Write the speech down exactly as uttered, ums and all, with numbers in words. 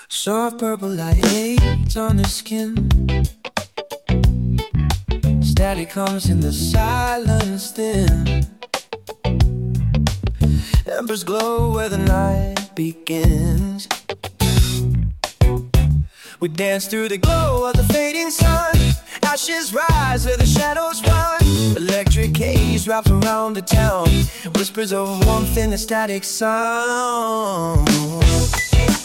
Soft purple light aids on the skin. Static comes in the silence thin. Embers glow where the night begins. We dance through the glow of the fading sun. Ashes rise where the shadows run. Electric haze wraps around the town. Whispers of warmth in the static sound.